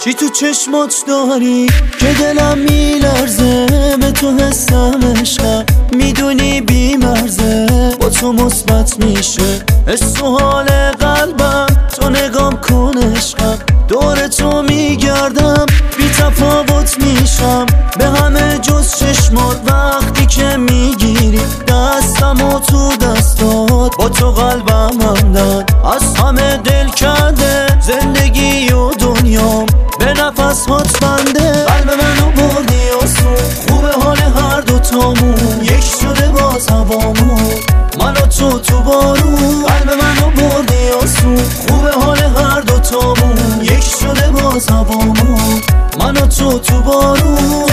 چی تو چشمات داری که دلم میلرزه؟ به تو حسم عشقم میدونی بیمرزه، با تو مثبت میشه حس و حال قلبم. تو نگام کن عشقم، دور تو میگردم، بی تفاوت میشم به همه جز چشمات. وقتی که میگیری دستم و تو دستات، با تو قلبم همدن از همه دل کرده. زندگی و دنیام به نفس هات بنده. قلب منو بردی آسون، خوبه حال هر دوتامون، یک شده باز هوامون، من و تو بارون. قلب منو بردی آسون، خوبه حال هر دوتامون، یک شده باز هوامون، من و تو بارون.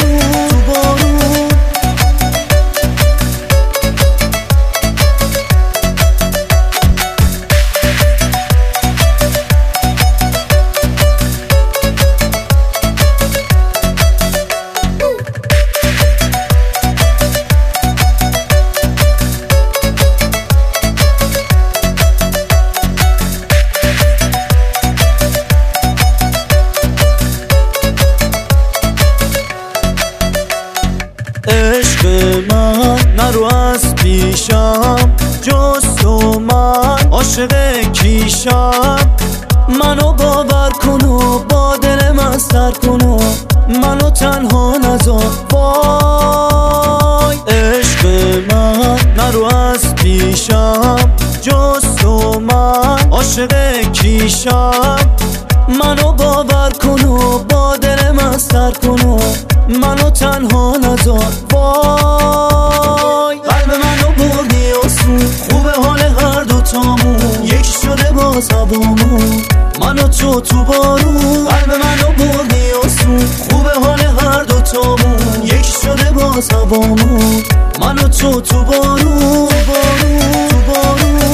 عشق من نرو از پیشم، جز تو من عاشق کیشم. منو باور کن و با دل من سر کن و منو تنها نذار وای. عشق من نرو از پیشم، جز تو من عاشق کیشم. منو باور کن و با دل من سر کن و منو تنها نذار وای. قلب منو بردی آسون، خوبه حال هر دوتامون، یک شده باز هوامون، من و تو بارون. قلب منو بردی آسون، خوبه حال هر دوتامون، یک شده باز هوامون، من و تو بارون.